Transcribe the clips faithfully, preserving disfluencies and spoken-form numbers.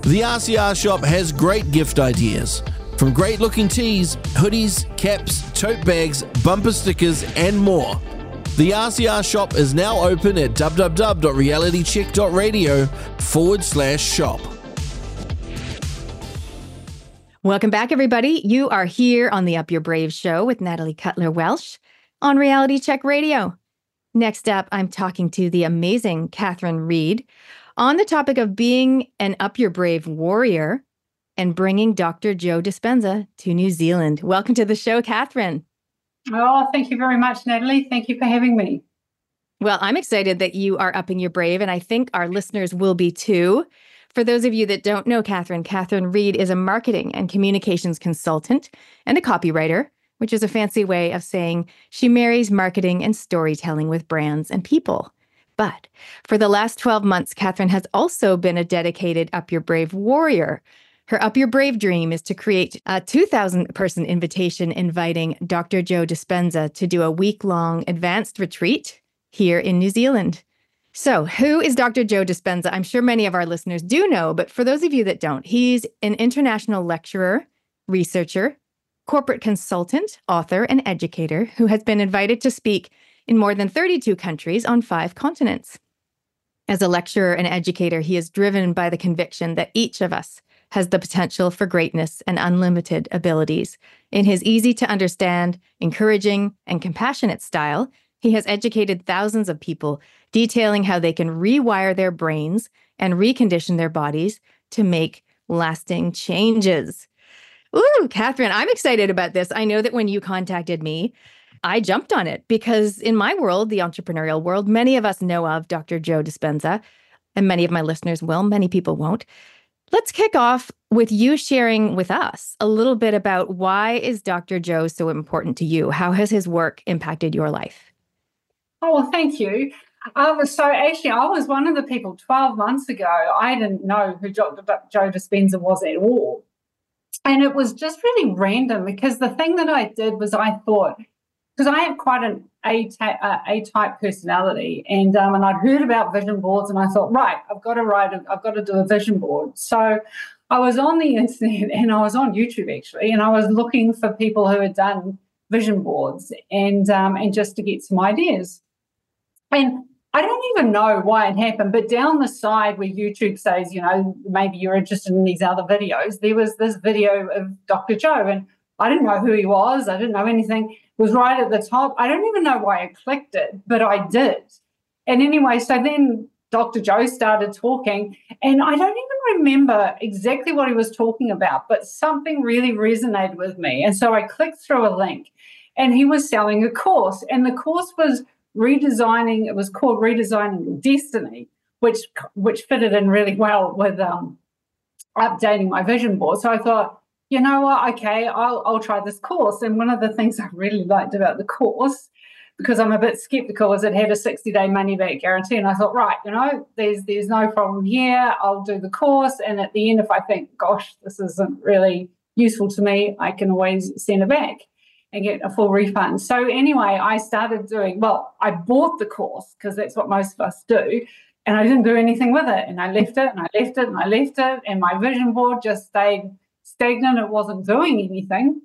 The R C R shop has great gift ideas. From great looking tees, hoodies, caps, tote bags, bumper stickers, and more. The R C R shop is now open at www.realitycheck.radio forward slash shop. Welcome back, everybody. You are here on the Up Your Brave show with Natalie Cutler-Welsh on Reality Check Radio. Next up, I'm talking to the amazing Catherine Reed on the topic of being an Up Your Brave warrior and bringing Doctor Joe Dispenza to New Zealand. Welcome to the show, Catherine. Oh, thank you very much, Natalie. Thank you for having me. Well, I'm excited that you are upping your brave, and I think our listeners will be too. For those of you that don't know Catherine, Catherine Reed is a marketing and communications consultant and a copywriter, which is a fancy way of saying she marries marketing and storytelling with brands and people. But for the last twelve months, Catherine has also been a dedicated Up Your Brave warrior. Her Up Your Brave dream is to create a two thousand person invitation inviting Doctor Joe Dispenza to do a week-long advanced retreat here in New Zealand. So who is Doctor Joe Dispenza? I'm sure many of our listeners do know, but for those of you that don't, he's an international lecturer, researcher, corporate consultant, author, and educator who has been invited to speak in more than thirty-two countries on five continents. As a lecturer and educator, he is driven by the conviction that each of us has the potential for greatness and unlimited abilities. In his easy-to-understand, encouraging, and compassionate style, he has educated thousands of people, detailing how they can rewire their brains and recondition their bodies to make lasting changes. Ooh, Catherine, I'm excited about this. I know that when you contacted me, I jumped on it because in my world, the entrepreneurial world, many of us know of Doctor Joe Dispenza, and many of my listeners will, many people won't. Let's kick off with you sharing with us a little bit about why is Doctor Joe so important to you? How has his work impacted your life? Oh, well, thank you. Um, so actually, I was one of the people twelve months ago, I didn't know who Doctor Joe Dispenza was at all. And it was just really random because the thing that I did was I thought, because I have quite an A-type, uh, A-type personality, and um, and I'd heard about vision boards, and I thought, right, I've got to write, a, I've got to do a vision board. So I was on the internet, and I was on YouTube actually, and I was looking for people who had done vision boards, and um, and just to get some ideas. And I don't even know why it happened, but down the side where YouTube says, you know, maybe you're interested in these other videos, there was this video of Doctor Joe, and I didn't know who he was. I didn't know anything. It was right at the top. I don't even know why I clicked it, but I did. And anyway, so then Doctor Joe started talking, and I don't even remember exactly what he was talking about, but something really resonated with me. And so I clicked through a link, and he was selling a course, and the course was redesigning, it was called Redesigning Destiny, which which fitted in really well with um, updating my vision board. So I thought, you know what, okay, I'll, I'll try this course. And one of the things I really liked about the course, because I'm a bit skeptical, was it had a sixty-day money-back guarantee. And I thought, right, you know, there's there's no problem here. I'll do the course. And at the end, if I think, gosh, this isn't really useful to me, I can always send it back and get a full refund. So anyway, I started doing, well, I bought the course because that's what most of us do. And I didn't do anything with it. And I left it and I left it and I left it. And my vision board just stayed stagnant. It wasn't doing anything.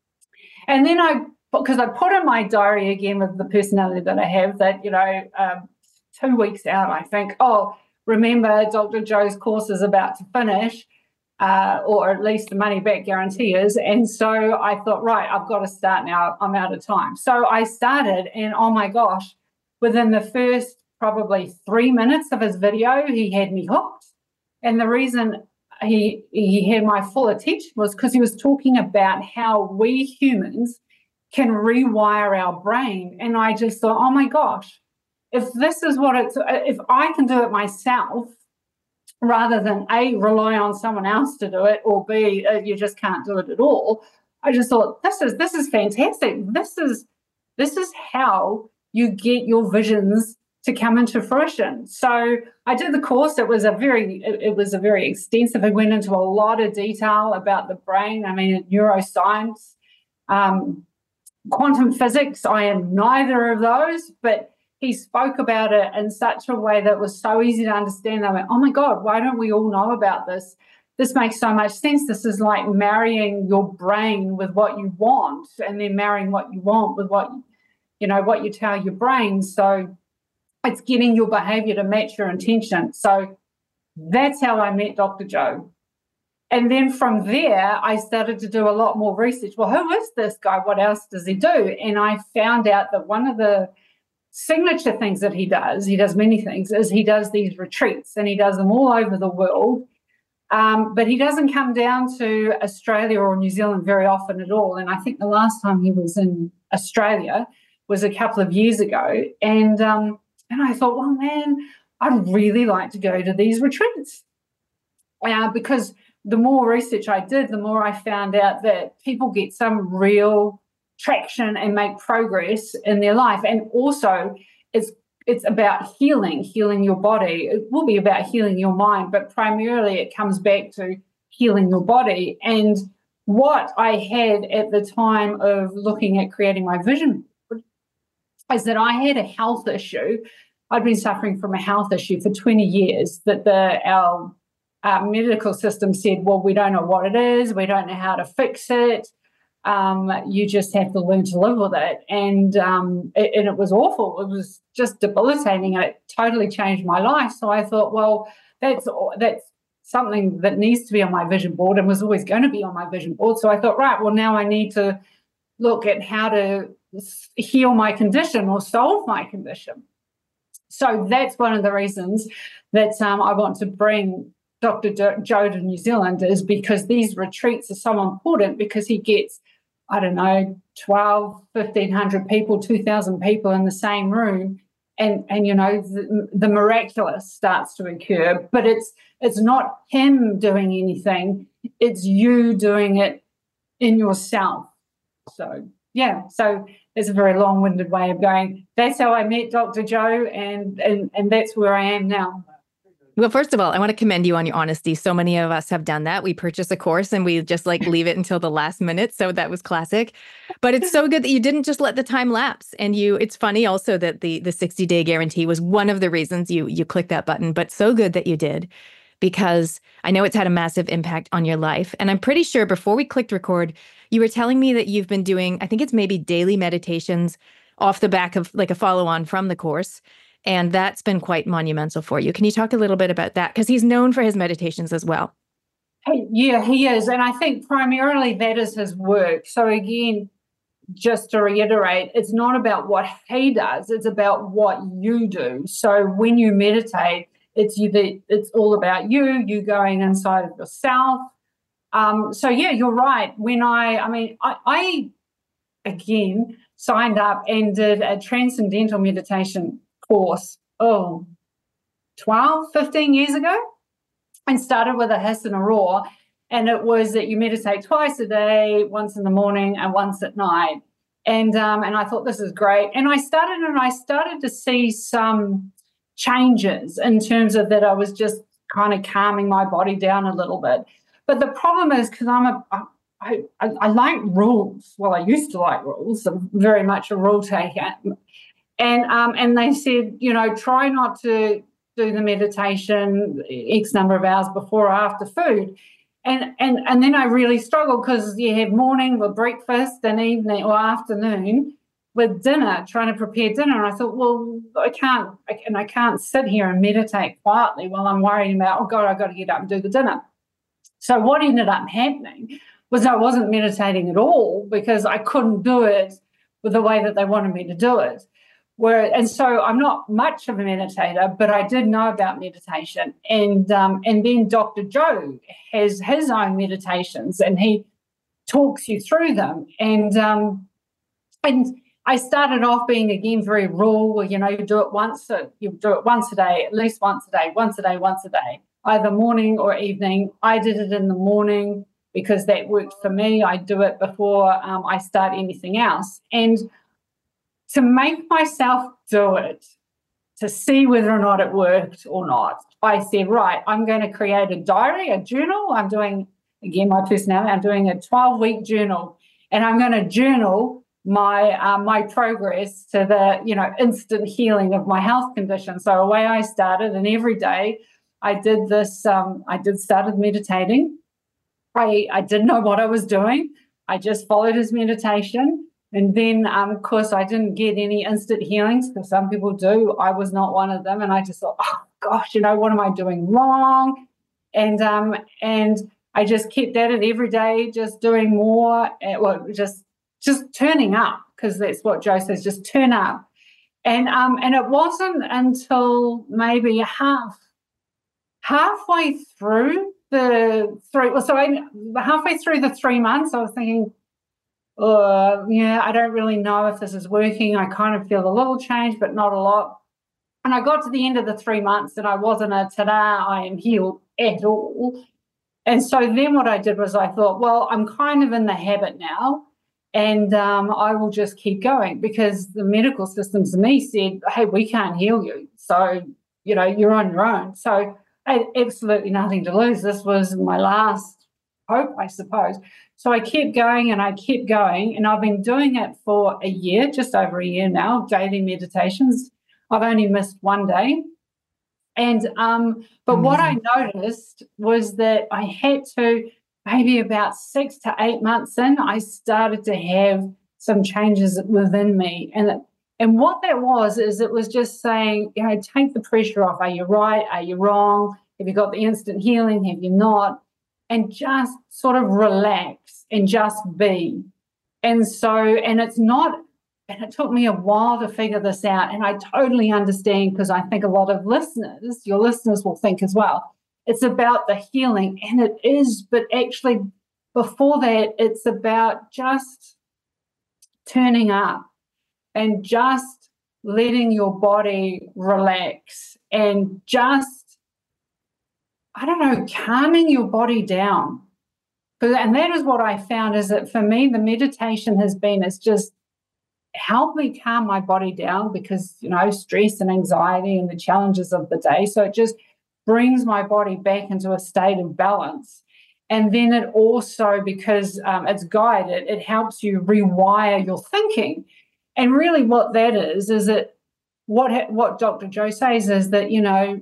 And then I, because I put in my diary again with the personality that I have that, you know, um, two weeks out, I think, oh, remember Doctor Joe's course is about to finish, uh, or at least the money back guarantee is. And so I thought, right, I've got to start now. I'm out of time. So I started, and oh my gosh, within the first probably three minutes of his video, he had me hooked. And the reason he he had my full attention was because he was talking about how we humans can rewire our brain. And I just thought, oh my gosh, if this is what it's, if I can do it myself, rather than A, rely on someone else to do it, or B, uh, you just can't do it at all. I just thought, this is this is fantastic. This is this is how you get your visions to come into fruition. So I did the course. It was a very it, it was a very extensive. It went into a lot of detail about the brain. I mean, neuroscience, um, quantum physics. I am neither of those, but he spoke about it in such a way that was so easy to understand. I went, oh my God, why don't we all know about this? This makes so much sense. This is like marrying your brain with what you want, and then marrying what you want with what, you know, what you tell your brain. So it's getting your behavior to match your intention. So that's how I met Doctor Joe. And then from there, I started to do a lot more research. Well, who is this guy? What else does he do? And I found out that one of the signature things that he does, he does many things, is he does these retreats, and he does them all over the world. Um, but he doesn't come down to Australia or New Zealand very often at all. And I think the last time he was in Australia was a couple of years ago. And, um, and I thought, well, man, I'd really like to go to these retreats. Uh, because the more research I did, the more I found out that people get some real traction and make progress in their life. And also it's it's about healing, healing your body. It will be about healing your mind, but primarily it comes back to healing your body. And what I had at the time of looking at creating my vision board is that I had a health issue. I'd been suffering from a health issue for twenty years that the our Uh, medical system said, well, we don't know what it is, we don't know how to fix it, um, you just have to learn to live with it. And, um, it, and it was awful. It was just debilitating, and it totally changed my life. So I thought, well, that's that's something that needs to be on my vision board, and was always going to be on my vision board. So I thought, right, well, now I need to look at how to heal my condition or solve my condition. So that's one of the reasons that um, I want to bring Doctor Joe to New Zealand, is because these retreats are so important, because he gets, I don't know, twelve, fifteen hundred people, two thousand people in the same room, and, and you know, the, the miraculous starts to occur. But it's it's not him doing anything, it's you doing it in yourself. So, yeah, so it's a very long-winded way of going, that's how I met Doctor Joe, and, and, and that's where I am now. Well, first of all, I want to commend you on your honesty. So many of us have done that. We purchase a course and we just like leave it until the last minute. So that was classic. But it's so good that you didn't just let the time lapse. And you, it's funny also that the the sixty day guarantee was one of the reasons you you clicked that button, but so good that you did, because I know it's had a massive impact on your life. And I'm pretty sure before we clicked record, you were telling me that you've been doing, I think it's maybe daily meditations off the back of like a follow-on from the course. And that's been quite monumental for you. Can you talk a little bit about that? Because he's known for his meditations as well. Yeah, he is. And I think primarily that is his work. So again, just to reiterate, it's not about what he does, it's about what you do. So when you meditate, it's you that it's all about you, you going inside of yourself. Um, so yeah, you're right. When I, I mean, I, I again signed up and did a transcendental meditation course, oh, twelve, fifteen years ago, and started with a hiss and a roar. And it was that you meditate twice a day, once in the morning and once at night. And um, and I thought, this is great. And I started and I started to see some changes in terms of that I was just kind of calming my body down a little bit. But the problem is, because I'm a I, I, I like rules. Well, I used to like rules. I'm very much a rule taker. And um, and they said, you know, try not to do the meditation X number of hours before or after food. And and and then I really struggled, because you have morning with breakfast and evening or afternoon with dinner, trying to prepare dinner. And I thought, well, I can't, I, and I can't sit here and meditate quietly while I'm worrying about, oh God, I've got to get up and do the dinner. So what ended up happening was I wasn't meditating at all, because I couldn't do it with the way that they wanted me to do it. Where, and so I'm not much of a meditator, but I did know about meditation. And um, and then Doctor Joe has his own meditations, and he talks you through them. And um, and I started off being, again, very raw. You know, you do it once, a, you do it once a day, at least once a day, once a day, once a day, either morning or evening. I did it in the morning because that worked for me. I do it before um, I start anything else. And to make myself do it, to see whether or not it worked or not, I said, right, I'm going to create a diary, a journal. I'm doing, again, my personality, I'm doing a twelve-week journal, and I'm going to journal my uh, my progress to the, you know, instant healing of my health condition. So away I started, and every day I did this. Um, I did started meditating. I I didn't know what I was doing. I just followed his meditation. And then, um, of course, I didn't get any instant healings because some people do. I was not one of them. And I just thought, oh, gosh, you know, what am I doing wrong? And um, and I just kept at it every day, just doing more, uh, well, just just turning up, because that's what Joe says, just turn up. And um, and it wasn't until maybe half halfway through the three, well, so I, halfway through the three months, I was thinking, uh, yeah, I don't really know if this is working. I kind of feel a little change, but not a lot. And I got to the end of the three months and I wasn't a ta-da, I am healed at all. And so then what I did was I thought, well, I'm kind of in the habit now, and um, I will just keep going, because the medical systems to me said, hey, we can't heal you. So, you know, you're on your own. So I had absolutely nothing to lose. This was my last hope, I suppose. So I kept going and I kept going, and I've been doing it for a year, just over a year now, daily meditations. I've only missed one day. And um, but Amazing. What I noticed was that I had to, maybe about six to eight months in, I started to have some changes within me. And it, and what that was is it was just saying, you know, take the pressure off. Are you right? Are you wrong? Have you got the instant healing? Have you not? And just sort of relax and just be. And so, and it's not, and it took me a while to figure this out. And I totally understand, because I think a lot of listeners, your listeners will think as well, it's about the healing. And it is, but actually before that, it's about just turning up and just letting your body relax and just, I don't know, calming your body down. And that is what I found, is that for me, the meditation has been, it's just helped me calm my body down, because, you know, stress and anxiety and the challenges of the day. So it just brings my body back into a state of balance. And then it also, because um, it's guided, it helps you rewire your thinking. And really what that is, is that what, what Doctor Joe says is that, you know,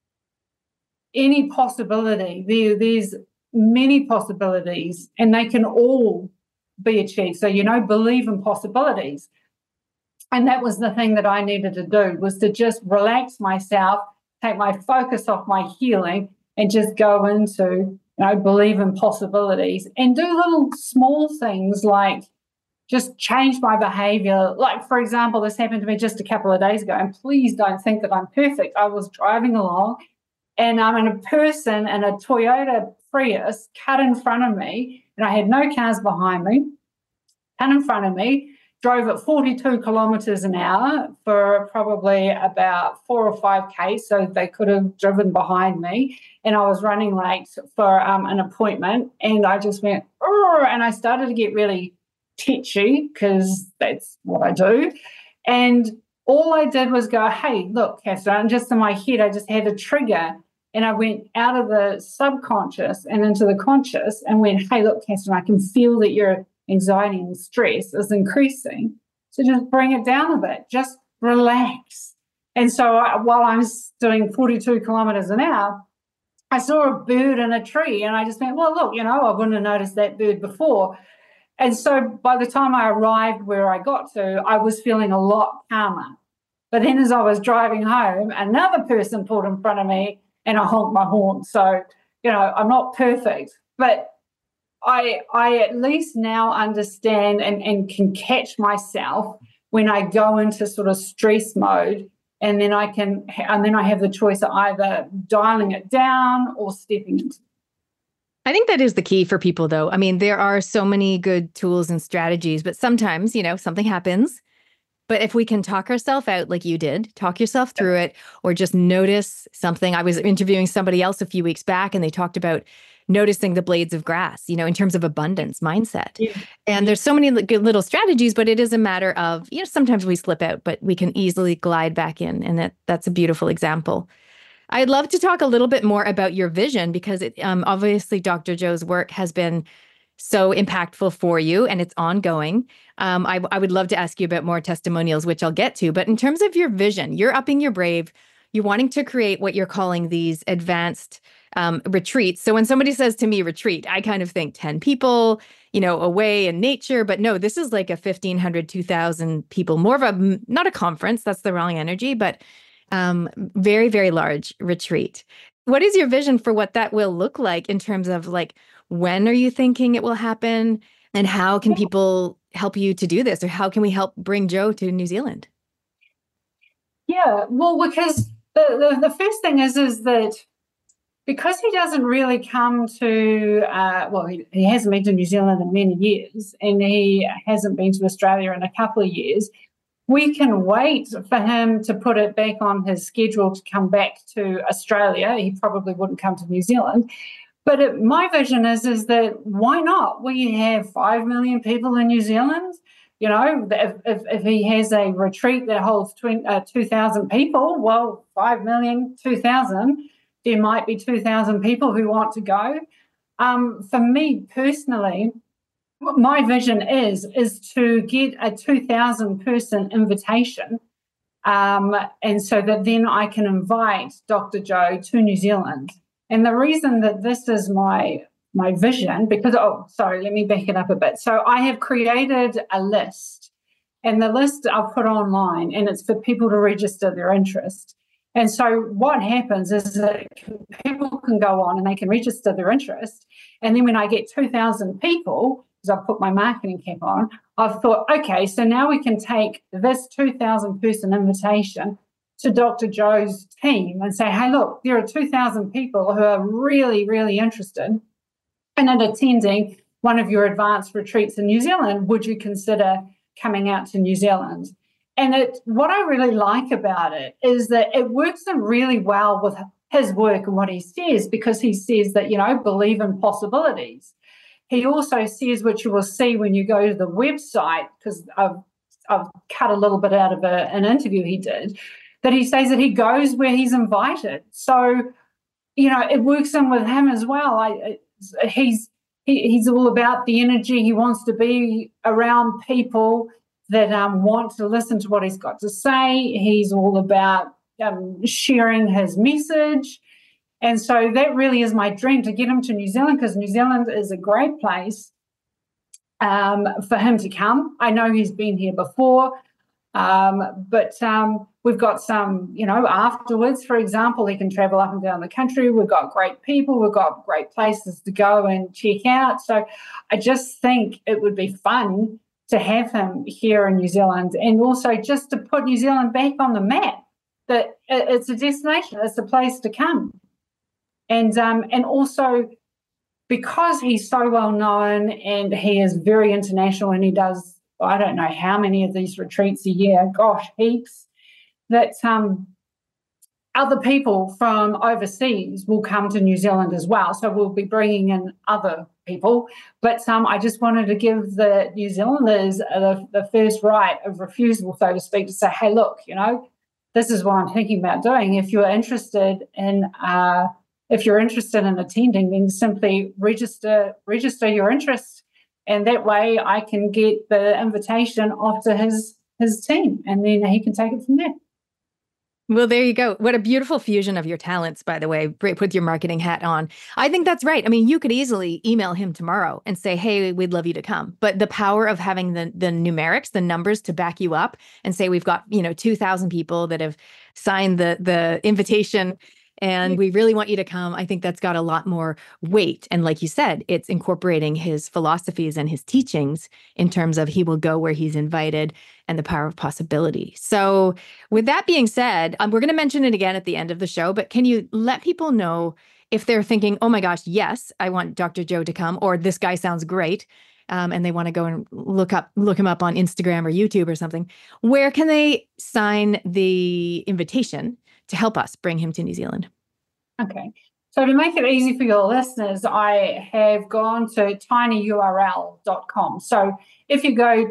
any possibility, there, there's many possibilities, and they can all be achieved. So, you know, believe in possibilities. And that was the thing that I needed to do, was to just relax myself, take my focus off my healing, and just go into, you know, believe in possibilities, and do little small things like just change my behavior. Like, for example, this happened to me just a couple of days ago, and please don't think that I'm perfect. I was driving along, and I'm in a person in a Toyota Prius cut in front of me, and I had no cars behind me, cut in front of me, drove at forty-two kilometres an hour for probably about four or five K, so they could have driven behind me, and I was running late for um, an appointment, and I just went, and I started to get really tetchy, because that's what I do. And all I did was go, hey, look, Catherine, and just in my head, I just had a trigger, and I went out of the subconscious and into the conscious and went, hey, look, Catherine, I can feel that your anxiety and stress is increasing. So just bring it down a bit. Just relax. And so I, while I was doing forty-two kilometres an hour, I saw a bird in a tree, and I just went, well, look, you know, I wouldn't have noticed that bird before. And so by the time I arrived where I got to, I was feeling a lot calmer. But then as I was driving home, another person pulled in front of me, and I honked my horn. So, you know, I'm not perfect, but I I at least now understand and, and can catch myself when I go into sort of stress mode, and then I can, and then I have the choice of either dialing it down or stepping into it. I think that is the key for people, though. I mean, there are so many good tools and strategies, but sometimes, you know, something happens. But if we can talk ourselves out like you did, talk yourself through it, or just notice something. I was interviewing somebody else a few weeks back, and they talked about noticing the blades of grass, you know, in terms of abundance mindset. Yeah. And there's so many good little strategies, but it is a matter of, you know, sometimes we slip out, but we can easily glide back in. And that that's a beautiful example. I'd love to talk a little bit more about your vision, because it, um, obviously Doctor Joe's work has been so impactful for you and it's ongoing. Um, I, I would love to ask you a bit more testimonials, which I'll get to. But in terms of your vision, you're upping your brave. You're wanting to create what you're calling these advanced um, retreats. So when somebody says to me retreat, I kind of think ten people, you know, away in nature. But no, this is like a fifteen hundred, two thousand people, more of a, not a conference, that's the wrong energy, but um, very, very large retreat. What is your vision for what that will look like in terms of like, when are you thinking it will happen? And how can people help you to do this? Or how can we help bring Joe to New Zealand? Yeah, well, because the, the, the first thing is, is that because he doesn't really come to, uh, well, he, he hasn't been to New Zealand in many years, and he hasn't been to Australia in a couple of years, we can wait for him to put it back on his schedule to come back to Australia. He probably wouldn't come to New Zealand. But it, my vision is, is that why not? We have five million people in New Zealand. You know, if, if, if he has a retreat that holds twenty, uh, two thousand people, well, five million, two thousand, there might be two thousand people who want to go. Um, for me personally, what my vision is, is to get a two thousand person invitation. Um, and so that then I can invite Doctor Joe to New Zealand. And the reason that this is my my vision, because, oh, sorry, let me back it up a bit. So I have created a list, and the list I've put online, and it's for people to register their interest. And so what happens is that people can go on and they can register their interest. And then when I get two thousand people, because I've put my marketing cap on, I've thought, okay, so now we can take this two thousand person invitation to Doctor Joe's team and say, hey, look, there are two thousand people who are really, really interested in attending one of your advanced retreats in New Zealand. Would you consider coming out to New Zealand? And it, what I really like about it is that it works in really well with his work and what he says, because he says that, you know, believe in possibilities. He also says, which you will see when you go to the website, because I've, I've cut a little bit out of a, an interview he did, that he says that he goes where he's invited. So, you know, it works in with him as well. I, he's he, he's all about the energy. He wants to be around people that um, want to listen to what he's got to say. He's all about um, sharing his message. And so that really is my dream, to get him to New Zealand, because New Zealand is a great place um, for him to come. I know he's been here before, um, but um, we've got some, you know, afterwards, for example, he can travel up and down the country. We've got great people. We've got great places to go and check out. So I just think it would be fun to have him here in New Zealand, and also just to put New Zealand back on the map, that it's a destination, it's a place to come. And um, and also because he's so well known and he is very international, and he does, I don't know how many of these retreats a year, gosh, heaps, that um, other people from overseas will come to New Zealand as well. So we'll be bringing in other people. But um, I just wanted to give the New Zealanders the, the first right of refusal, so to speak, to say, hey, look, you know, this is what I'm thinking about doing. If you're interested in uh, if you're interested in attending, then simply register register your interest, and that way I can get the invitation off to his his team, and then he can take it from there. Well, there you go. What a beautiful fusion of your talents, by the way, with your marketing hat on. I think that's right. I mean, you could easily email him tomorrow and say, hey, we'd love you to come. But the power of having the the numerics, the numbers to back you up and say, we've got, you know, two thousand people that have signed the the invitation, and we really want you to come. I think that's got a lot more weight. And like you said, it's incorporating his philosophies and his teachings in terms of he will go where he's invited, and the power of possibility. So with that being said, um, we're going to mention it again at the end of the show, but can you let people know if they're thinking, oh my gosh, yes, I want Doctor Joe to come, or this guy sounds great, um, and they want to go and look up, look him up on Instagram or YouTube or something, where can they sign the invitation to help us bring him to New Zealand? Okay. So to make it easy for your listeners, I have gone to tinyurl dot com. So if you go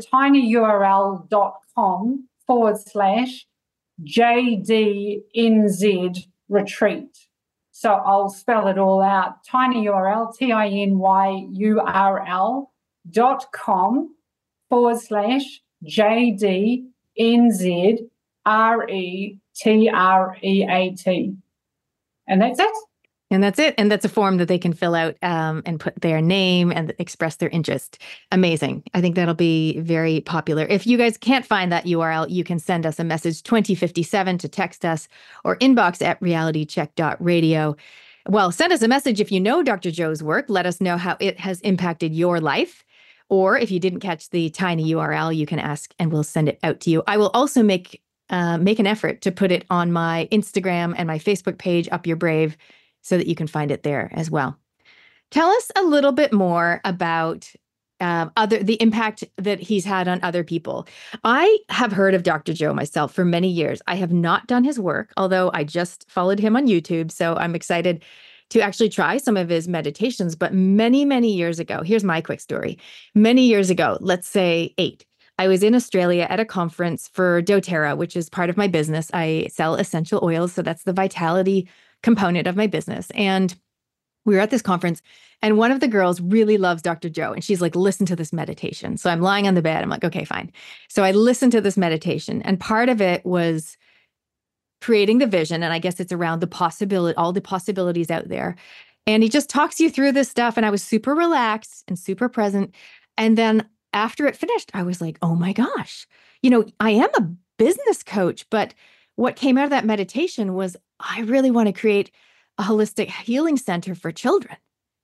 tinyurl.com forward slash JDNZ retreat. So I'll spell it all out. tinyurl, T I N Y U R L dot com forward slash J D N Z R E T R E A T. And that's it. And that's it. And that's a form that they can fill out um, and put their name and express their interest. Amazing. I think that'll be very popular. If you guys can't find that U R L, you can send us a message twenty fifty-seven to text us or inbox at realitycheck dot radio. Well, send us a message if you know Doctor Joe's work. Let us know how it has impacted your life. Or if you didn't catch the tiny U R L, you can ask and we'll send it out to you. I will also make uh, make an effort to put it on my Instagram and my Facebook page, Up Your Brave, so that you can find it there as well. Tell us a little bit more about uh, other the impact that he's had on other people. I have heard of Doctor Joe myself for many years. I have not done his work, although I just followed him on YouTube, so I'm excited to actually try some of his meditations. But many, many years ago, here's my quick story. Many years ago, let's say eight, I was in Australia at a conference for doTERRA, which is part of my business. I sell essential oils, so that's the vitality component of my business. And we were at this conference and one of the girls really loves Doctor Joe. And she's like, listen to this meditation. So I'm lying on the bed. I'm like, okay, fine. So I listened to this meditation and part of it was creating the vision. And I guess it's around the possibility, all the possibilities out there. And he just talks you through this stuff. And I was super relaxed and super present. And then after it finished, I was like, oh my gosh, you know, I am a business coach, but what came out of that meditation was I really want to create a holistic healing center for children.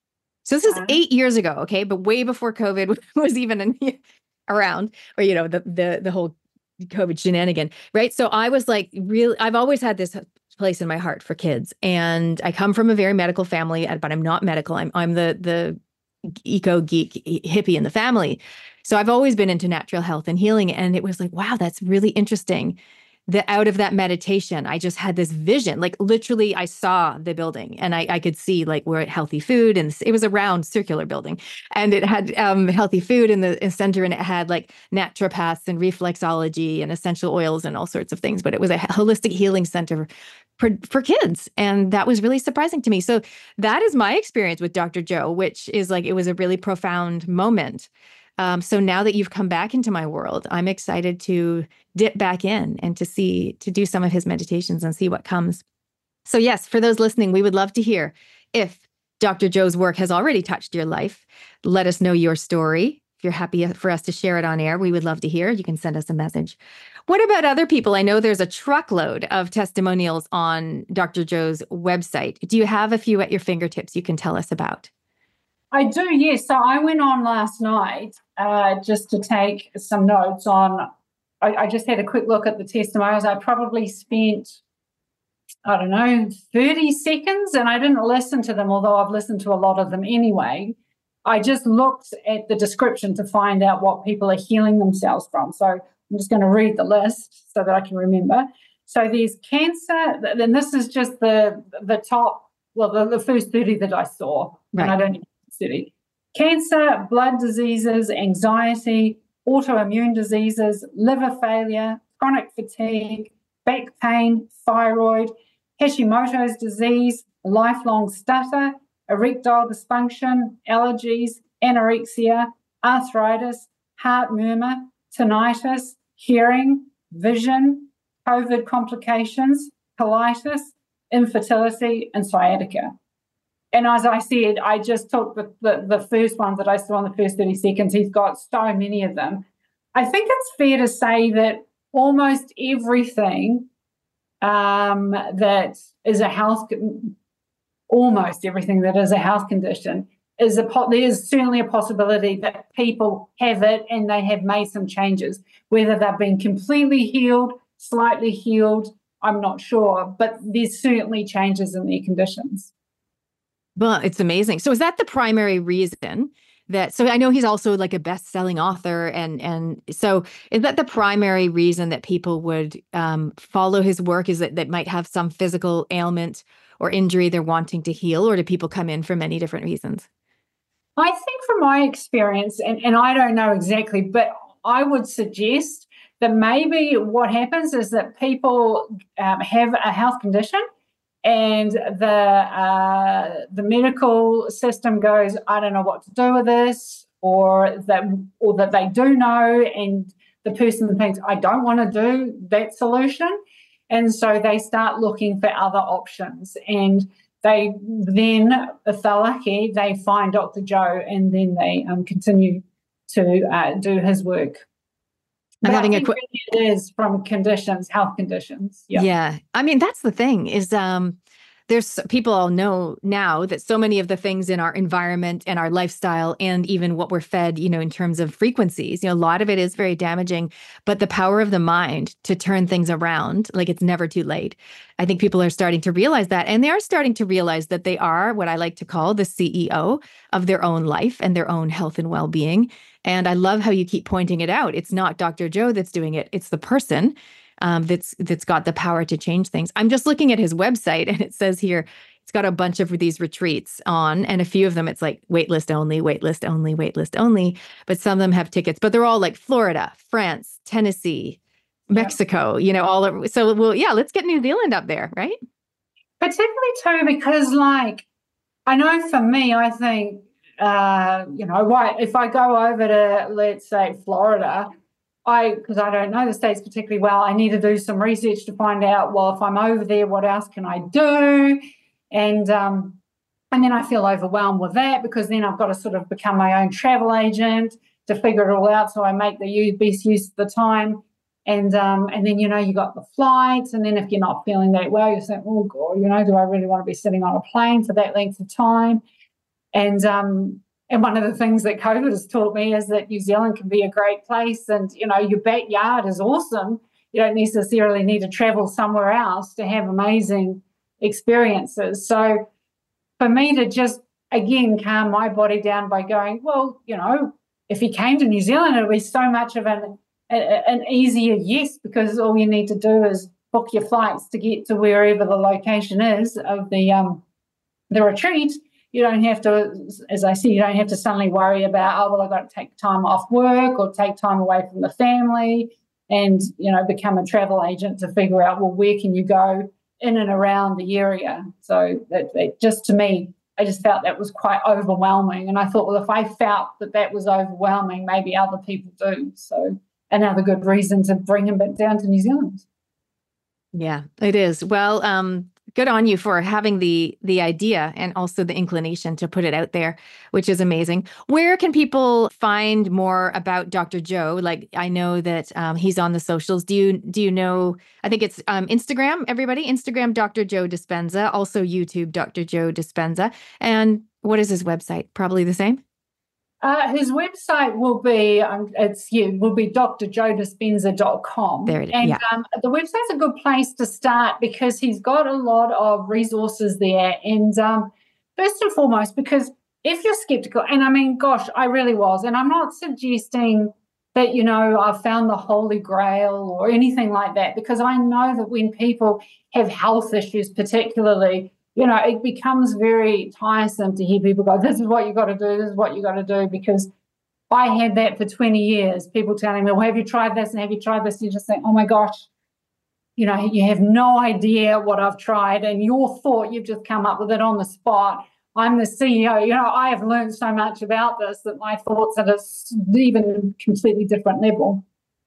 So this is eight years ago, okay, but way before COVID was even in, around, or you know, the the the whole COVID shenanigan, right? So I was like, really, I've always had this place in my heart for kids, and I come from a very medical family, but I'm not medical. I'm I'm the the eco geek hippie in the family, so I've always been into natural health and healing, and it was like, wow, that's really interesting. That out of that meditation, I just had this vision, like literally I saw the building and I, I could see like where healthy food, and it was a round circular building, and it had um, healthy food in the center, and it had like naturopaths and reflexology and essential oils and all sorts of things. But it was a holistic healing center for, for kids. And that was really surprising to me. So that is my experience with Doctor Joe, which is like, it was a really profound moment. Um, so now that you've come back into my world, I'm excited to dip back in and to see, to do some of his meditations and see what comes. So yes, for those listening, we would love to hear if Doctor Joe's work has already touched your life. Let us know your story. If you're happy for us to share it on air, we would love to hear. You can send us a message. What about other people? I know there's a truckload of testimonials on Doctor Joe's website. Do you have a few at your fingertips you can tell us about? I do, yes. So I went on last night uh, just to take some notes on, I, I just had a quick look at the testimonials. I probably spent, I don't know, thirty seconds, and I didn't listen to them, although I've listened to a lot of them anyway. I just looked at the description to find out what people are healing themselves from. So I'm just going to read the list so that I can remember. So there's cancer, and this is just the the top, well, the, the first thirty that I saw, right. And I don't City. Cancer, blood diseases, anxiety, autoimmune diseases, liver failure, chronic fatigue, back pain, thyroid, Hashimoto's disease, lifelong stutter, erectile dysfunction, allergies, anorexia, arthritis, heart murmur, tinnitus, hearing, vision, COVID complications, colitis, infertility, and sciatica. And as I said, I just took the, the, the first ones that I saw in the first thirty seconds. He's got so many of them. I think it's fair to say that almost everything um, that is a health, almost everything that is a health condition, is a there's certainly a possibility that people have it and they have made some changes. Whether they've been completely healed, slightly healed, I'm not sure, but there's certainly changes in their conditions. Well, it's amazing. So is that the primary reason that, so I know he's also like a best-selling author, and and so is that the primary reason that people would um, follow his work, is that that might have some physical ailment or injury they're wanting to heal, or do people come in for many different reasons? I think from my experience, and, and I don't know exactly, but I would suggest that maybe what happens is that people um, have a health condition, and the uh, the medical system goes, I don't know what to do with this, or that or that they do know, and the person thinks, I don't want to do that solution, and so they start looking for other options, and they then, if they're lucky, they find Doctor Joe, and then they um, continue to uh, do his work. But I'm having I a think quick. really it is from conditions, health conditions. Yeah. Yeah. I mean, that's the thing is um, there's people all know now that so many of the things in our environment and our lifestyle and even what we're fed, you know, in terms of frequencies, you know, a lot of it is very damaging, but the power of the mind to turn things around, like it's never too late. I think people are starting to realize that, and they are starting to realize that they are what I like to call the C E O of their own life and their own health and well-being. And I love how you keep pointing it out. It's not Doctor Joe that's doing it. It's the person um, that's that's got the power to change things. I'm just looking at his website, and it says here, it's got a bunch of these retreats on, and a few of them, it's like waitlist only, waitlist only, waitlist only. But some of them have tickets, but they're all like Florida, France, Tennessee, Mexico, you know, all of, so well, yeah, let's get New Zealand up there, right? Particularly too, because like, I know for me, I think, uh, you know, why if I go over to, let's say, Florida, I, because I don't know the states particularly well, I need to do some research to find out, well, if I'm over there, what else can I do? And, um, and then I feel overwhelmed with that, because then I've got to sort of become my own travel agent to figure it all out, so I make the best use of the time. And um, and then, you know, you got the flights. And then if you're not feeling that well, you're saying, oh, God, you know, do I really want to be sitting on a plane for that length of time? And um, and one of the things that COVID has taught me is that New Zealand can be a great place. And, you know, your backyard is awesome. You don't necessarily need to travel somewhere else to have amazing experiences. So for me to just, again, calm my body down by going, well, you know, if you came to New Zealand, it would be so much of an an easier yes, because all you need to do is book your flights to get to wherever the location is of the um the retreat. You don't have to, as I said, you don't have to suddenly worry about, oh, well, I've got to take time off work or take time away from the family and, you know, become a travel agent to figure out, well, where can you go in and around the area. So that, that just to me, I just felt that was quite overwhelming. And I thought, well, if I felt that that was overwhelming, maybe other people do. So another good reason to bring him back down to New Zealand. Yeah, it is. Well, um, good on you for having the the idea and also the inclination to put it out there, which is amazing. Where can people find more about Doctor Joe? Like, I know that um, he's on the socials. Do you do you know? I think it's um, Instagram. Everybody, Instagram, Doctor Joe Dispenza. Also YouTube, Doctor Joe Dispenza. And what is his website? Probably the same. Uh, his website will be um, it's yeah will be d r joe dispenza dot com. There it is. And yeah. um, the website's a good place to start because he's got a lot of resources there. And um, first and foremost, because if you're skeptical, and I mean, gosh, I really was, and I'm not suggesting that, you know, I've found the Holy Grail or anything like that, because I know that when people have health issues, particularly, you know, it becomes very tiresome to hear people go, this is what you got to do, this is what you got to do, because I had that for twenty years, people telling me, well, have you tried this and have you tried this? You just think, oh my gosh, you know, you have no idea what I've tried, and your thought, you've just come up with it on the spot. I'm the C E O. You know, I have learned so much about this that my thoughts are at an even completely different level.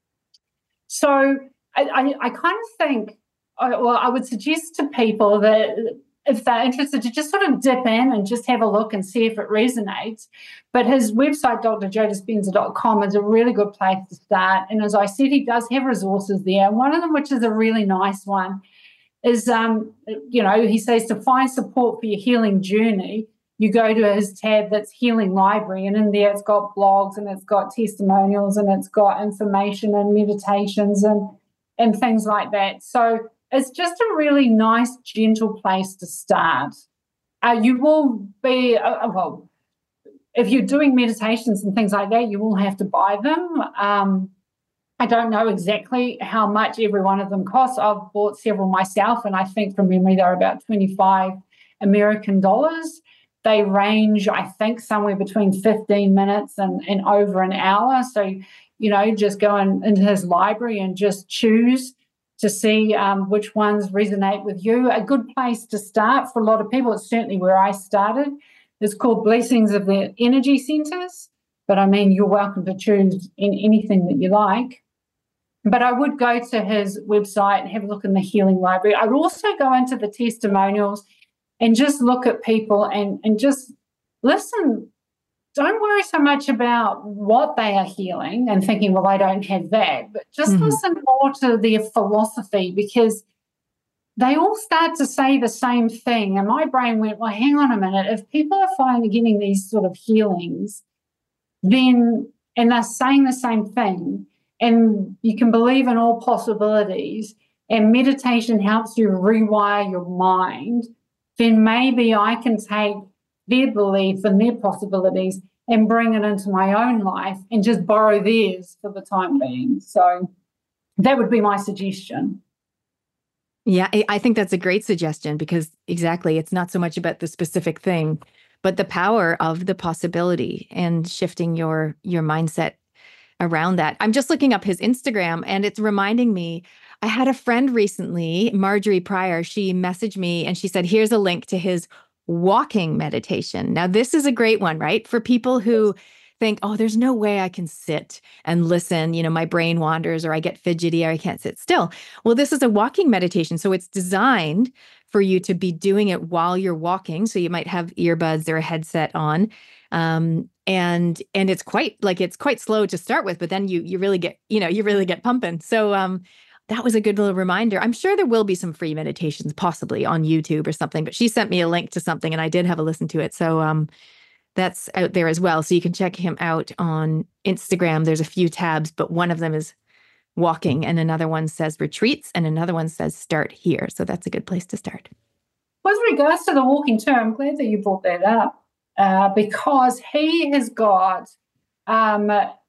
So I, I, I kind of think, I, well, I would suggest to people that if they're interested, to just sort of dip in and just have a look and see if it resonates. But his website, d r joe dispenza dot com, is a really good place to start. And as I said, he does have resources there. And one of them, which is a really nice one, is, um, you know, he says to find support for your healing journey, you go to his tab that's Healing Library. And in there it's got blogs and it's got testimonials and it's got information and meditations and, and things like that. So it's just a really nice, gentle place to start. Uh, you will be, uh, well, if you're doing meditations and things like that, you will have to buy them. Um, I don't know exactly how much every one of them costs. I've bought several myself, and I think from memory they're about twenty-five American dollars. They range, I think, somewhere between fifteen minutes and, and over an hour. So, you know, just go in, into his library and just choose to see um, which ones resonate with you. A good place to start for a lot of people, it's certainly where I started, is called Blessings of the Energy Centers. But I mean, you're welcome to choose in anything that you like. But I would go to his website and have a look in the Healing Library. I would also go into the testimonials and just look at people and, and just listen. Don't worry so much about what they are healing and thinking, well, I don't have that, but just mm-hmm. listen more to their philosophy, because they all start to say the same thing. And my brain went, well, hang on a minute. If people are finally getting these sort of healings, then, and they're saying the same thing, and you can believe in all possibilities, and meditation helps you rewire your mind, then maybe I can take their belief and their possibilities and bring it into my own life and just borrow theirs for the time being. So that would be my suggestion. Yeah, I think that's a great suggestion, because exactly, it's not so much about the specific thing, but the power of the possibility and shifting your your mindset around that. I'm just looking up his Instagram, and it's reminding me, I had a friend recently, Marjorie Pryor, she messaged me and she said, here's a link to his walking meditation. Now, this is a great one, right? For people who think, oh, there's no way I can sit and listen. You know, my brain wanders, or I get fidgety, or I can't sit still. Well, this is a walking meditation. So it's designed for you to be doing it while you're walking. So you might have earbuds or a headset on. Um, and, and it's quite like, it's quite slow to start with, but then you, you really get, you know, you really get pumping. So, um, that was a good little reminder. I'm sure there will be some free meditations possibly on YouTube or something, but she sent me a link to something and I did have a listen to it. So, um, that's out there as well. So you can check him out on Instagram. There's a few tabs, but one of them is walking and another one says retreats and another one says start here. So that's a good place to start. With regards to the walking too, I'm glad that you brought that up uh, because he has got, um,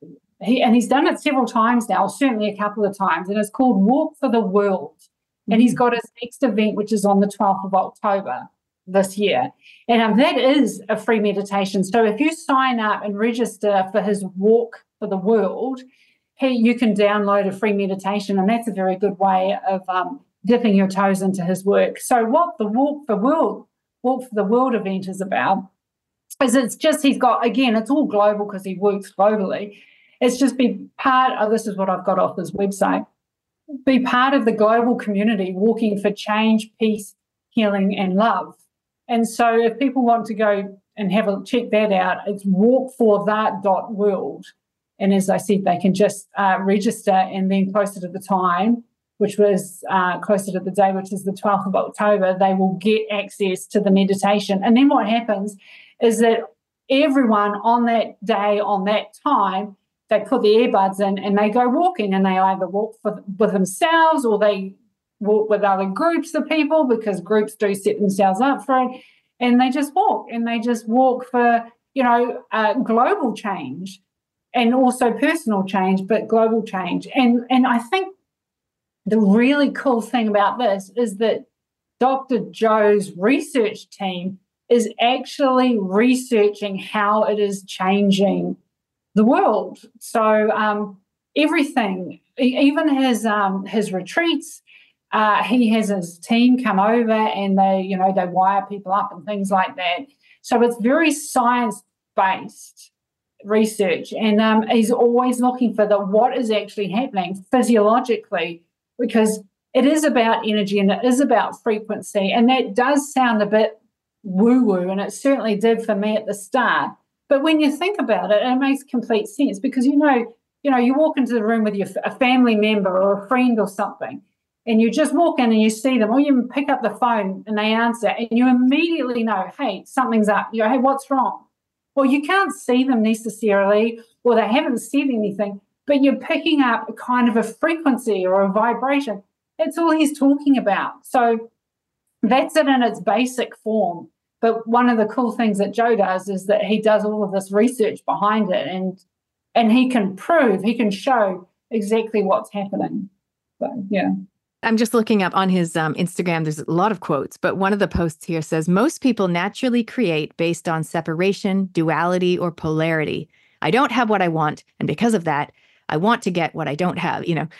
he and he's done it several times now, certainly a couple of times, and it's called Walk for the World. Mm-hmm. And he's got his next event, which is on the twelfth of October this year. And um, that is a free meditation. So if you sign up and register for his Walk for the World, he, you can download a free meditation, and that's a very good way of um, dipping your toes into his work. So what the Walk for World, Walk for the World event is about is it's just, he's got, again, it's all global because he works globally. It's just be part of, this is what I've got off his website, be part of the global community walking for change, peace, healing, and love. And so if people want to go and have a check that out, it's walk for that dot world. And as I said, they can just uh, register, and then closer to the time, which was uh, closer to the day, which is the twelfth of October, they will get access to the meditation. And then what happens is that everyone on that day, on that time, they put the earbuds in and they go walking, and they either walk for, with themselves, or they walk with other groups of people, because groups do set themselves up for it, and they just walk, and they just walk for, you know, uh, global change and also personal change, but global change. And, and I think the really cool thing about this is that Doctor Joe's research team is actually researching how it is changing the world. So um, everything, even his um, his retreats, uh, he has his team come over, and they, you know, they wire people up and things like that. So it's very science-based research, and um, he's always looking for the what is actually happening physiologically, because it is about energy and it is about frequency, and that does sound a bit woo-woo, and it certainly did for me at the start. But when you think about it, it makes complete sense, because, you know, you know, you walk into the room with your, a family member or a friend or something, and you just walk in and you see them, or you pick up the phone and they answer, and you immediately know, hey, something's up. You go, hey, what's wrong? Well, you can't see them necessarily, or they haven't said anything, but you're picking up a kind of a frequency or a vibration. That's all he's talking about. So that's it in its basic form. But one of the cool things that Joe does is that he does all of this research behind it, and and he can prove, he can show exactly what's happening. So, yeah. I'm just looking up on his um, Instagram. There's a lot of quotes, but one of the posts here says, most people naturally create based on separation, duality, or polarity. I don't have what I want, and because of that, I want to get what I don't have. You know,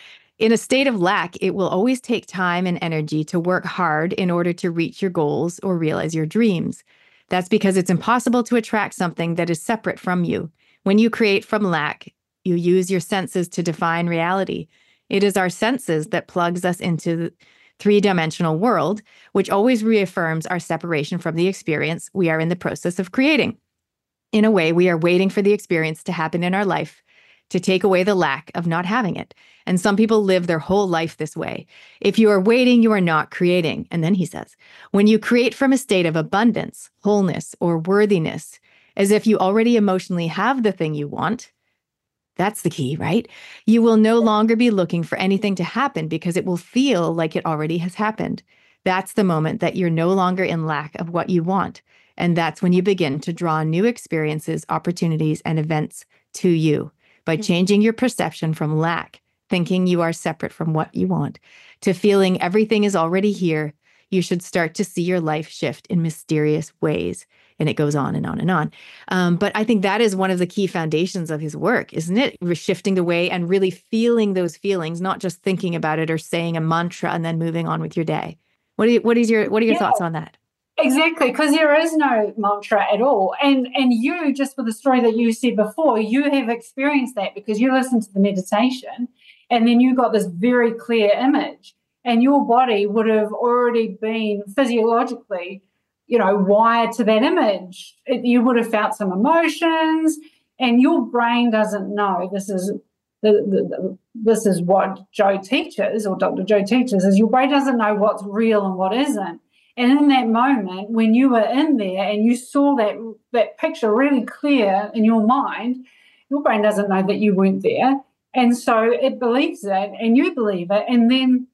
In a state of lack, it will always take time and energy to work hard in order to reach your goals or realize your dreams. That's because it's impossible to attract something that is separate from you. When you create from lack, you use your senses to define reality. It is our senses that plugs us into the three-dimensional world, which always reaffirms our separation from the experience we are in the process of creating. In a way, we are waiting for the experience to happen in our life to take away the lack of not having it. And some people live their whole life this way. If you are waiting, you are not creating. And then he says, when you create from a state of abundance, wholeness, or worthiness, as if you already emotionally have the thing you want, that's the key, right? You will no longer be looking for anything to happen because it will feel like it already has happened. That's the moment that you're no longer in lack of what you want. And that's when you begin to draw new experiences, opportunities, and events to you by changing your perception from lack, thinking you are separate from what you want, to feeling everything is already here. You should start to see your life shift in mysterious ways. And it goes on and on and on. Um, but I think that is one of the key foundations of his work, isn't it? We're shifting away and really feeling those feelings, not just thinking about it or saying a mantra and then moving on with your day. What are you, what is your what are your yeah, thoughts on that? Exactly, because there is no mantra at all. And and you, just for the story that you said before, you have experienced that because you listened to the meditation and then you got this very clear image and your body would have already been physiologically, you know, wired to that image. It, you would have felt some emotions, and your brain doesn't know this is the, the, the this is what Joe teaches, or Doctor Joe teaches, is your brain doesn't know what's real and what isn't. And in that moment, when you were in there and you saw that that picture really clear in your mind, your brain doesn't know that you weren't there, and so it believes it, and you believe it, and then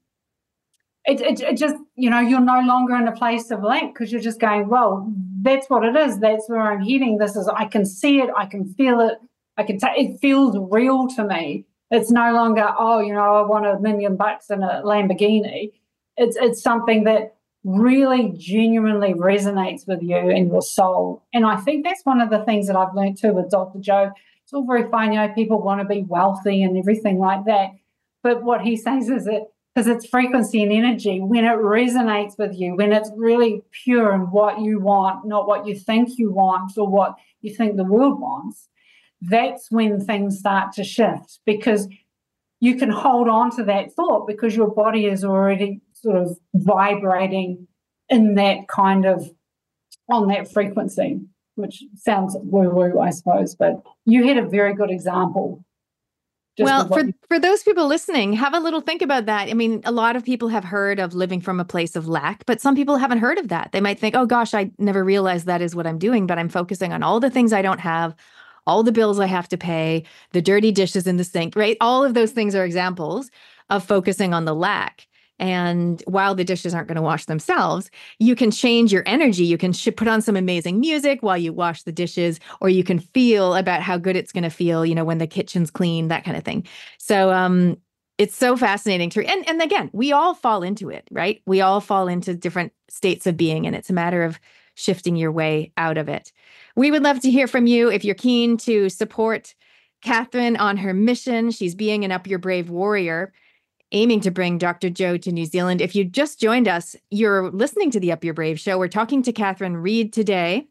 It, it, it just, you know, you're no longer in a place of lack because you're just going, well, that's what it is. That's where I'm heading. This is, I can see it. I can feel it. I can, t- it feels real to me. It's no longer, oh, you know, I want a million bucks in a Lamborghini. It's, it's something that really genuinely resonates with you and your soul. And I think that's one of the things that I've learned too with Doctor Joe. It's all very fine, you know, people want to be wealthy and everything like that. But what he says is that, because it's frequency and energy, when it resonates with you, when it's really pure and what you want, not what you think you want or what you think the world wants, that's when things start to shift, because you can hold on to that thought because your body is already sort of vibrating in that kind of, on that frequency, which sounds woo-woo, I suppose, but you had a very good example. Just well, for, you- for those people listening, have a little think about that. I mean, a lot of people have heard of living from a place of lack, but some people haven't heard of that. They might think, oh gosh, I never realized that is what I'm doing, but I'm focusing on all the things I don't have, all the bills I have to pay, the dirty dishes in the sink, right? All of those things are examples of focusing on the lack. And while the dishes aren't going to wash themselves, you can change your energy. You can sh- put on some amazing music while you wash the dishes, or you can feel about how good it's going to feel, you know, when the kitchen's clean, that kind of thing. So um, it's so fascinating to, and, and again, we all fall into it, right? We all fall into different states of being, and it's a matter of shifting your way out of it. We would love to hear from you if you're keen to support Catherine on her mission. She's being an Up Your Brave warrior, aiming to bring Doctor Joe to New Zealand. If you just joined us, you're listening to the Up Your Brave show. We're talking to Catherine Reid today,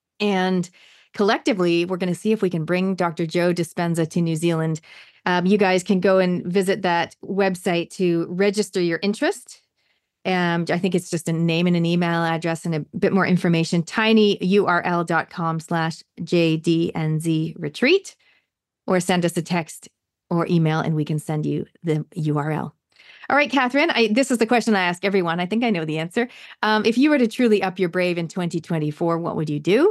and collectively, we're going to see if we can bring Doctor Joe Dispenza to New Zealand. Um, you guys can go and visit that website to register your interest. Um, I think it's just a name and an email address and a bit more information, tinyurl.com slash JDNZ retreat, or send us a text or email, and we can send you the U R L. All right, Catherine, I, this is the question I ask everyone. I think I know the answer. Um, if you were to truly up your brave in twenty twenty-four, what would you do?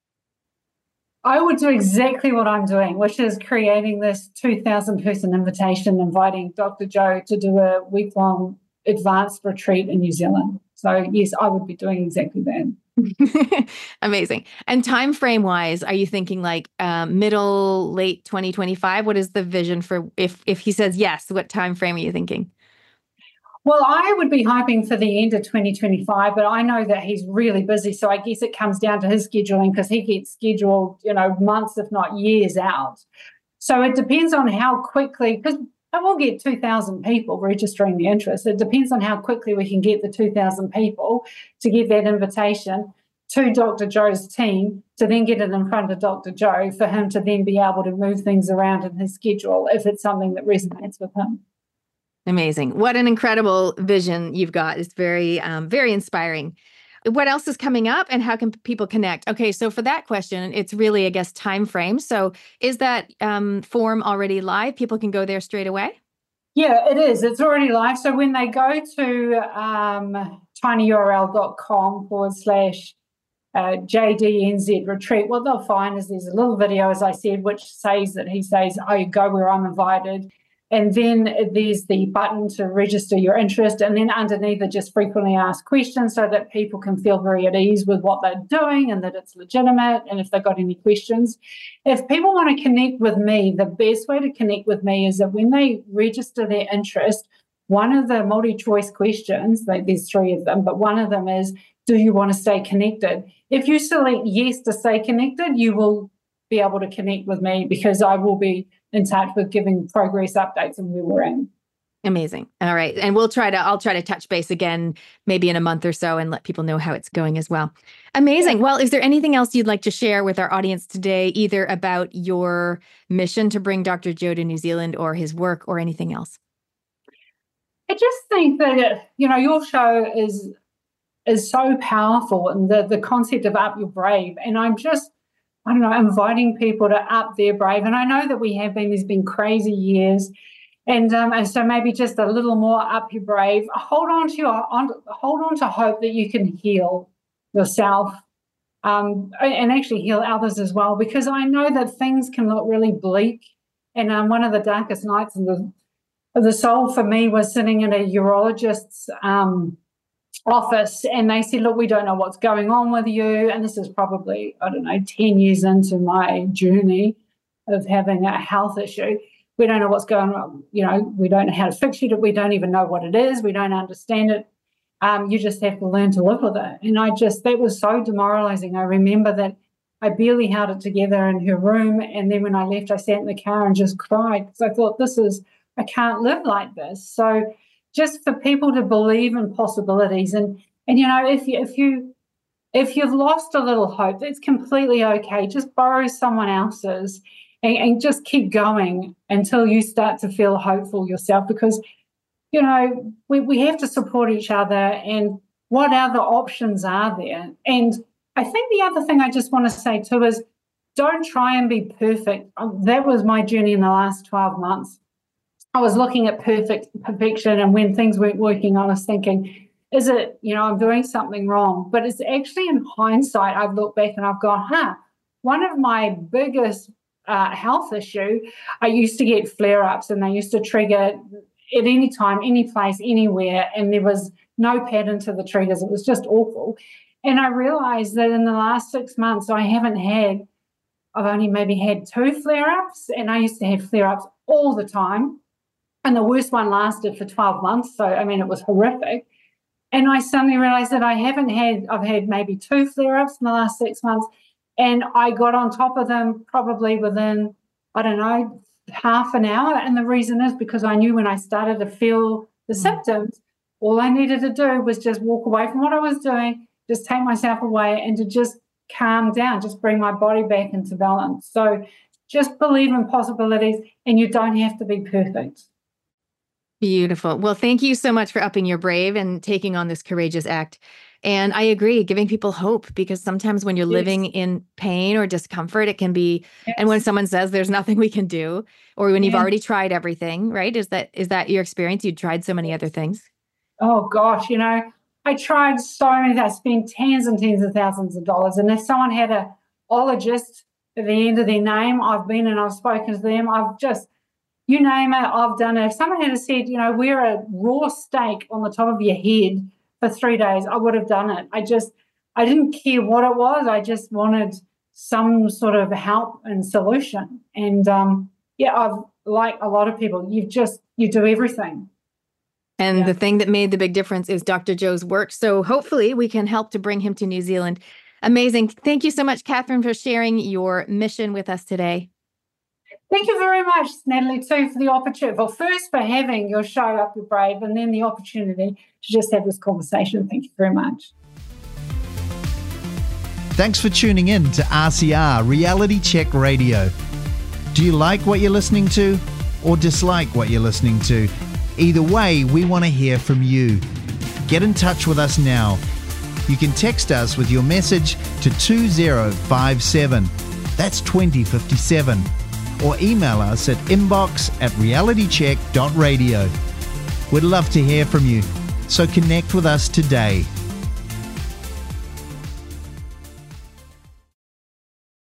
I would do exactly what I'm doing, which is creating this two thousand person invitation, inviting Doctor Joe to do a week-long advanced retreat in New Zealand. So, yes, I would be doing exactly that. Amazing. And time frame wise, are you thinking like um, middle, late twenty twenty-five? What is the vision for, if if he says yes, what time frame are you thinking? Well, I would be hoping for the end of twenty twenty-five, but I know that he's really busy. So I guess it comes down to his scheduling, because he gets scheduled, you know, months, if not years out. So it depends on how quickly, because and we'll get two thousand people registering the interest. It depends on how quickly we can get the two thousand people to get that invitation to Doctor Joe's team, to then get it in front of Doctor Joe, for him to then be able to move things around in his schedule if it's something that resonates with him. Amazing. What an incredible vision you've got. It's very, um, very inspiring. What else is coming up, and how can people connect? Okay, so for that question, it's really, I guess, time frame. So is that um, form already live? People can go there straight away? Yeah, it is. It's already live. So when they go to um, tinyurl.com forward slash uh, J D N Z retreat, what they'll find is there's a little video, as I said, which says that he says, oh, go where I'm invited. And then there's the button to register your interest. And then underneath it, just frequently asked questions so that people can feel very at ease with what they're doing and that it's legitimate. And if they've got any questions, if people want to connect with me, the best way to connect with me is that when they register their interest, one of the multi-choice questions, like there's three of them, but one of them is, do you want to stay connected? If you select yes to stay connected, you will be able to connect with me, because I will be in touch with giving progress updates and where we're in. Amazing. All right. And we'll try to, I'll try to touch base again, maybe in a month or so, and let people know how it's going as well. Amazing. Yeah. Well, is there anything else you'd like to share with our audience today, either about your mission to bring Doctor Joe to New Zealand, or his work, or anything else? I just think that, you know, your show is, is so powerful, and the, the concept of Up Your Brave. And I'm just, I don't know, inviting people to up their brave. And I know that we have been, there's been crazy years. And, um, and so maybe just a little more up your brave. Hold on to your, on, hold on to hope that you can heal yourself um, and actually heal others as well. Because I know that things can look really bleak. And um, one of the darkest nights of the, of the soul for me was sitting in a urologist's um office, and they said, look, we don't know what's going on with you. And this is probably, I don't know, ten years into my journey of having a health issue. We don't know what's going on. You know, we don't know how to fix it. We don't even know what it is. We don't understand it. Um, you just have to learn to live with it. And I just, that was so demoralizing. I remember that I barely held it together in her room. And then when I left, I sat in the car and just cried, because I thought, this is, I can't live like this. So just for people to believe in possibilities. And, and you know, if you, if you, if you've lost a little hope, that's completely okay. Just borrow someone else's and, and just keep going until you start to feel hopeful yourself, because, you know, we, we have to support each other, and what other options are there? And I think the other thing I just want to say too is, don't try and be perfect. That was my journey in the last twelve months. I was looking at perfect perfection, and when things weren't working, I was thinking, is it, you know, I'm doing something wrong? But it's actually, in hindsight, I've looked back and I've gone, huh, one of my biggest uh, health issue, I used to get flare-ups, and they used to trigger at any time, any place, anywhere, and there was no pattern to the triggers. It was just awful. And I realized that in the last six months, I haven't had, I've only maybe had two flare-ups, and I used to have flare-ups all the time. And the worst one lasted for twelve months. So, I mean, it was horrific. And I suddenly realized that I haven't had, I've had maybe two flare-ups in the last six months. And I got on top of them probably within, I don't know, half an hour. And the reason is because I knew when I started to feel the mm. symptoms, all I needed to do was just walk away from what I was doing, just take myself away, and to just calm down, just bring my body back into balance. So just believe in possibilities, and you don't have to be perfect. Beautiful. Well, thank you so much for upping your brave and taking on this courageous act. And I agree, giving people hope, because sometimes when you're yes. living in pain or discomfort, it can be, yes. and when someone says there's nothing we can do, or when you've yeah. already tried everything, right? Is that, is that your experience? You tried so many other things? Oh gosh, you know, I tried so many, I spent tens and tens of thousands of dollars. And if someone had a ologist at the end of their name, I've been and I've spoken to them. I've just, you name it, I've done it. If someone had said, you know, wear a raw steak on the top of your head for three days, I would have done it. I just, I didn't care what it was. I just wanted some sort of help and solution. And um, yeah, I've, like a lot of people, you've just, you do everything. And yeah. the thing that made the big difference is Doctor Joe's work. So hopefully we can help to bring him to New Zealand. Amazing. Thank you so much, Catherine, for sharing your mission with us today. Thank you very much, Natalie, too, for the opportunity. Well, first for having your show Up Your Brave, and then the opportunity to just have this conversation. Thank you very much. Thanks for tuning in to R C R, Reality Check Radio. Do you like what you're listening to or dislike what you're listening to? Either way, we want to hear from you. Get in touch with us now. You can text us with your message to two zero five seven. That's twenty fifty-seven. Or email us at inbox at realitycheck dot radio. We'd love to hear from you, so connect with us today.